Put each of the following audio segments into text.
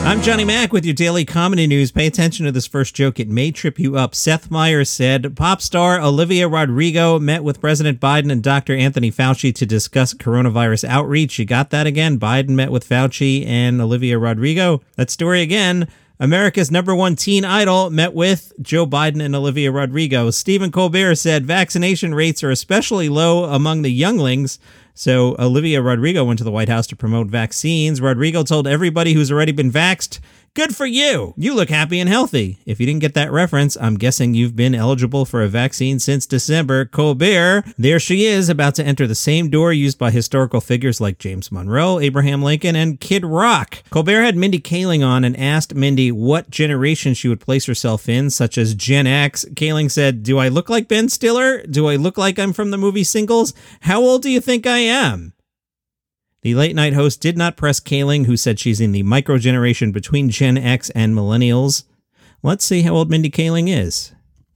I'm Johnny Mac with your daily comedy news. Pay attention to this first joke. It may trip you up. Seth Meyers said, pop star Olivia Rodrigo met with President Biden and Dr. Anthony Fauci to discuss coronavirus outreach. You got that again? Biden met with Fauci and Olivia Rodrigo. That story again. America's #1 teen idol met with Joe Biden and Olivia Rodrigo. Stephen Colbert said vaccination rates are especially low among the younglings. So Olivia Rodrigo went to the White House to promote vaccines. Rodrigo told everybody who's already been vaxxed, good for you. You look happy and healthy. If you didn't get that reference, I'm guessing you've been eligible for a vaccine since December. Colbert, there she is, about to enter the same door used by historical figures like James Monroe, Abraham Lincoln, and Kid Rock. Colbert had Mindy Kaling on and asked Mindy what generation she would place herself in, such as Gen X. Kaling said, do I look like Ben Stiller? Do I look like I'm from the movie Singles? How old do you think I am? The late-night host did not press Kaling, who said she's in the micro-generation between Gen X and millennials. Let's see how old Mindy Kaling is.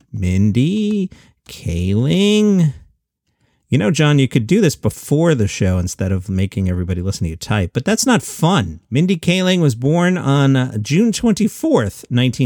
Mindy Kaling. You know, John, you could do this before the show instead of making everybody listen to you type, but that's not fun. Mindy Kaling was born on June 24th,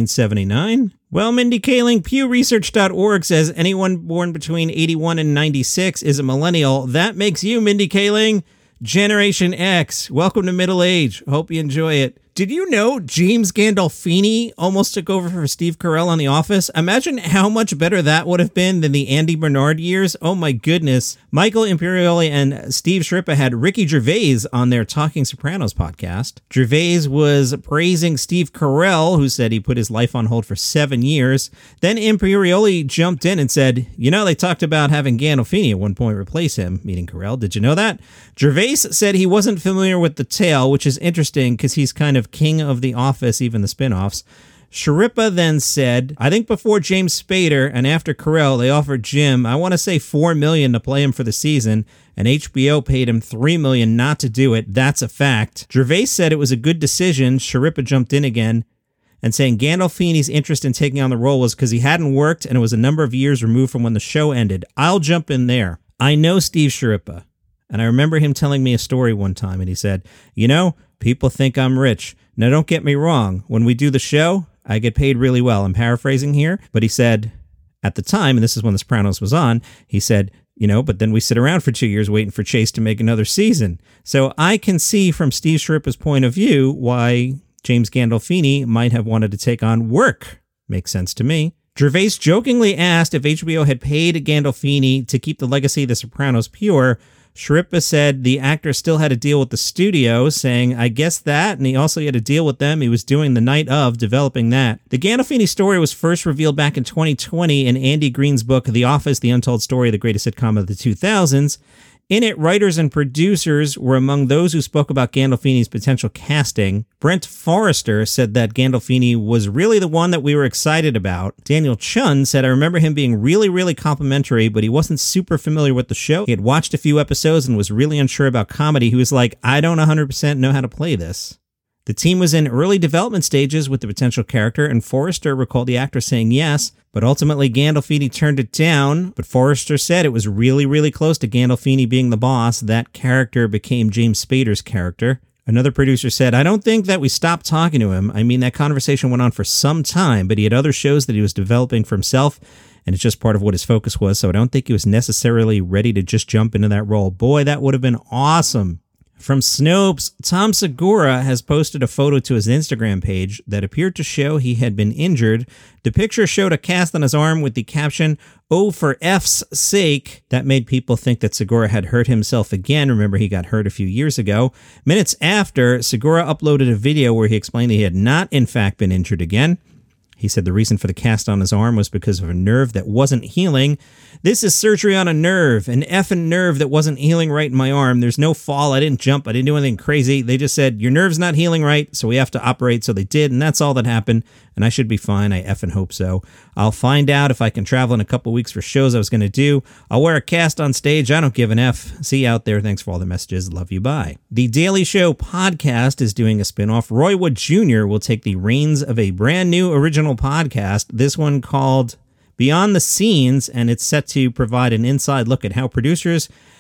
1979. Well, Mindy Kaling, PewResearch.org says anyone born between 81 and 96 is a millennial. That makes you, Mindy Kaling, Generation X. Welcome to middle age. Hope you enjoy it. Did you know James Gandolfini almost took over for Steve Carell on The Office? Imagine how much better that would have been than the Andy Bernard years. Oh my goodness. Michael Imperioli and Steve Sciarippa had Ricky Gervais on their Talking Sopranos podcast. Gervais was praising Steve Carell, who said he put his life on hold for 7 years. Then Imperioli jumped in and said, you know, they talked about having Gandolfini at one point replace him, meaning Carell. Did you know that? Gervais said he wasn't familiar with the tale, which is interesting because he's kind of king of The Office, even the spinoffs. Sciarippa then said, I think before James Spader and after Carell, they offered Jim, I want to say $4 million to play him for the season, and HBO paid him $3 million not to do it. That's a fact. Gervais said it was a good decision. Sciarippa jumped in again and saying Gandolfini's interest in taking on the role was because he hadn't worked and it was a number of years removed from when the show ended. I'll jump in there. I know Steve Sciarippa, and I remember him telling me a story one time, and he said, you know, people think I'm rich. Now, don't get me wrong. When we do the show, I get paid really well. I'm paraphrasing here, but he said at the time, and this is when The Sopranos was on, he said, you know, but then we sit around for 2 years waiting for Chase to make another season. So I can see from Steve Sciarippa's point of view why James Gandolfini might have wanted to take on work. Makes sense to me. Gervais jokingly asked if HBO had paid Gandolfini to keep the legacy of The Sopranos pure. Sciarippa said the actor still had to deal with the studio, saying, I guess that, and he also had to deal with them. He was doing the night of, developing that. The Gandolfini story was first revealed back in 2020 in Andy Green's book, The Office, The Untold Story of the Greatest Sitcom of the 2000s. In it, writers and producers were among those who spoke about Gandolfini's potential casting. Brent Forrester said that Gandolfini was really the one that we were excited about. Daniel Chun said, I remember him being really, really complimentary, but he wasn't super familiar with the show. He had watched a few episodes and was really unsure about comedy. He was like, I don't 100% know how to play this. The team was in early development stages with the potential character, and Forrester recalled the actor saying yes, but ultimately Gandolfini turned it down. But Forrester said it was really, really close to Gandolfini being the boss. That character became James Spader's character. Another producer said, I don't think that we stopped talking to him. I mean, that conversation went on for some time, but he had other shows that he was developing for himself, and it's just part of what his focus was, so I don't think he was necessarily ready to just jump into that role. Boy, that would have been awesome. From Snopes, Tom Segura has posted a photo to his Instagram page that appeared to show he had been injured. The picture showed a cast on his arm with the caption, "Oh, for F's sake." That made people think that Segura had hurt himself again. Remember, he got hurt a few years ago. Minutes after, Segura uploaded a video where he explained that he had not, in fact, been injured again. He said the reason for the cast on his arm was because of a nerve that wasn't healing. This is surgery on a nerve, an effing nerve that wasn't healing right in my arm. There's no fall. I didn't jump. I didn't do anything crazy. They just said, your nerve's not healing right, so we have to operate. So they did, and that's all that happened. And I should be fine. I effing hope so. I'll find out if I can travel in a couple weeks for shows I was going to do. I'll wear a cast on stage. I don't give an F. See you out there. Thanks for all the messages. Love you. Bye. The Daily Show podcast is doing a spinoff. Roy Wood Jr. will take the reins of a brand new original podcast. This one called Beyond the Scenes, and it's set to provide an inside look at how producers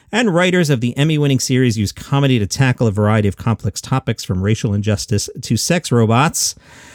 And writers of the Emmy-winning series use comedy to tackle a variety of complex topics from racial injustice to sex robots.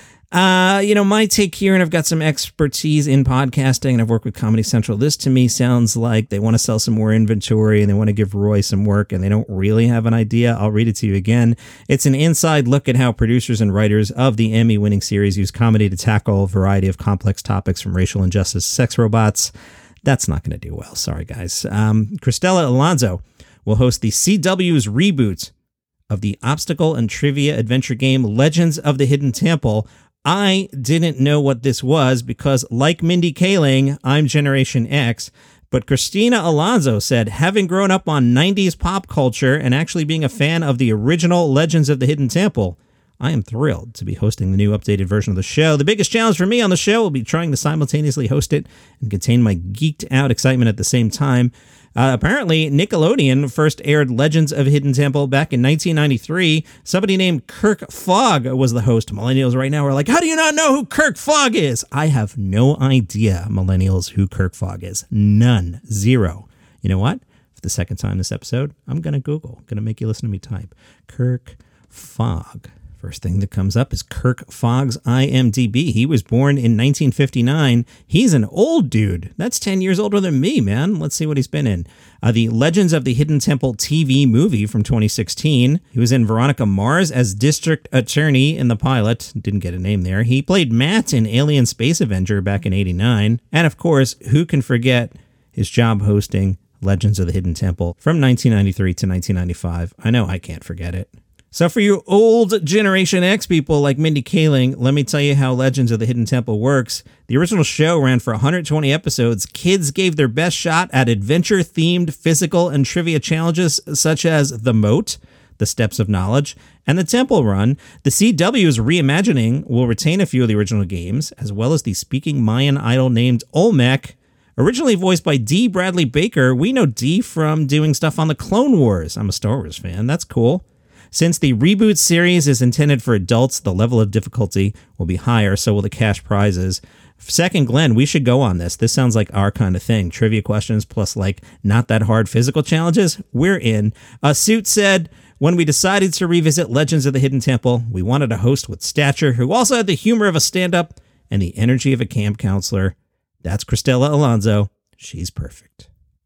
My take here, and I've got some expertise in podcasting, and I've worked with Comedy Central. This to me sounds like they want to sell some more inventory and they want to give Roy some work and they don't really have an idea. I'll read it to you again. It's an inside look at how producers and writers of the Emmy-winning series use comedy to tackle a variety of complex topics from racial injustice to sex robots. That's not going to do well. Sorry, guys. Cristela Alonzo will host the CW's reboot of the obstacle and trivia adventure game Legends of the Hidden Temple. I didn't know what this was because, like Mindy Kaling, I'm Generation X, but Christina Alonso said, having grown up on 90s pop culture and actually being a fan of the original Legends of the Hidden Temple, I am thrilled to be hosting the new updated version of the show. The biggest challenge for me on the show will be trying to simultaneously host it and contain my geeked out excitement at the same time. Apparently, Nickelodeon first aired Legends of Hidden Temple back in 1993. Somebody named Kirk Fogg was the host. Millennials right now are like, how do you not know who Kirk Fogg is? I have no idea, millennials, who Kirk Fogg is. None. Zero. You know what? For the second time this episode, I'm going to Google. I'm going to make you listen to me type. Kirk Fogg. First thing that comes up is Kirk Fogg's IMDb. He was born in 1959. He's an old dude. That's 10 years older than me, man. Let's see what he's been in. The Legends of the Hidden Temple TV movie from 2016. He was in Veronica Mars as District Attorney in the pilot. Didn't get a name there. He played Matt in Alien Space Avenger back in 89. And of course, who can forget his job hosting Legends of the Hidden Temple from 1993 to 1995. I know I can't forget it. So for you old Generation X people like Mindy Kaling, let me tell you how Legends of the Hidden Temple works. The original show ran for 120 episodes. Kids gave their best shot at adventure-themed physical and trivia challenges such as The Moat, The Steps of Knowledge, and The Temple Run. The CW's reimagining will retain a few of the original games, as well as the speaking Mayan idol named Olmec. Originally voiced by D. Bradley Baker, we know D from doing stuff on the Clone Wars. I'm a Star Wars fan. That's cool. Since the reboot series is intended for adults, the level of difficulty will be higher, so will the cash prizes. Second, Glenn, we should go on this. This sounds like our kind of thing. Trivia questions plus, not that hard physical challenges. We're in. Suit said, when we decided to revisit Legends of the Hidden Temple, we wanted a host with stature who also had the humor of a stand-up and the energy of a camp counselor. That's Cristela Alonzo. She's perfect.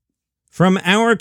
From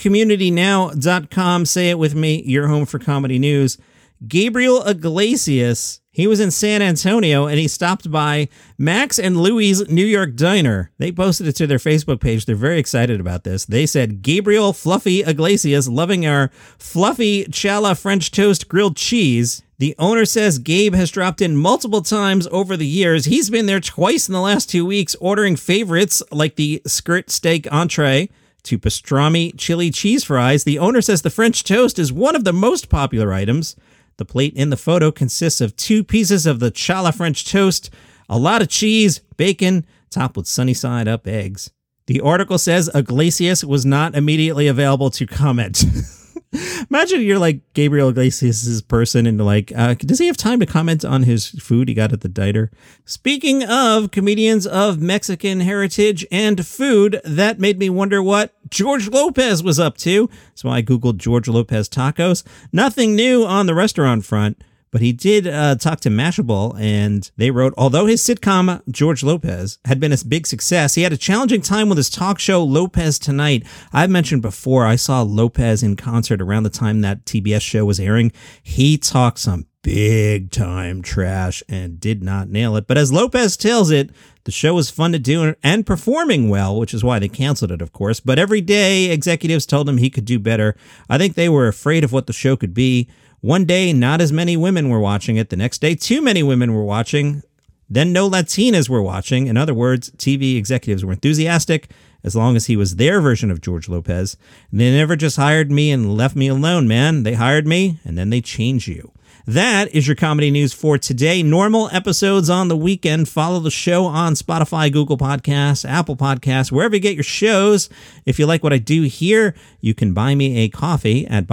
ourcommunitynow.com, say it with me, your home for comedy news. Gabriel Iglesias, he was in San Antonio and he stopped by Max and Louie's New York Diner. They posted it to their Facebook page. They're very excited about this. They said, Gabriel Fluffy Iglesias loving our fluffy challah French toast grilled cheese. The owner says Gabe has dropped in multiple times over the years. He's been there twice in the last 2 weeks, ordering favorites like the skirt steak entree to pastrami chili cheese fries. The owner says the French toast is one of the most popular items. The plate in the photo consists of 2 pieces of the challah French toast, a lot of cheese, bacon, topped with sunny side up eggs. The article says Iglesias was not immediately available to comment. Imagine you're like Gabriel Iglesias' person and does he have time to comment on his food he got at the diner? Speaking of comedians of Mexican heritage and food, that made me wonder what George Lopez was up to. So I Googled George Lopez tacos. Nothing new on the restaurant front. But he did talk to Mashable, and they wrote, although his sitcom, George Lopez, had been a big success, he had a challenging time with his talk show, Lopez Tonight. I've mentioned before, I saw Lopez in concert around the time that TBS show was airing. He talked some big time trash and did not nail it. But as Lopez tells it, the show was fun to do and performing well, which is why they canceled it, of course. But every day, executives told him he could do better. I think they were afraid of what the show could be. One day, not as many women were watching it. The next day, too many women were watching. Then no Latinas were watching. In other words, TV executives were enthusiastic as long as he was their version of George Lopez. And they never just hired me and left me alone, man. They hired me, and then they change you. That is your comedy news for today. Normal episodes on the weekend. Follow the show on Spotify, Google Podcasts, Apple Podcasts, wherever you get your shows. If you like what I do here, you can buy me a coffee at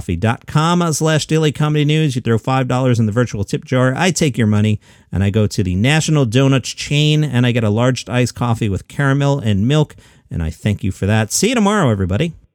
buymeacoffee.com/Daily Comedy News. You throw $5 in the virtual tip jar. I take your money and I go to the National Donuts chain and I get a large iced coffee with caramel and milk. And I thank you for that. See you tomorrow, everybody.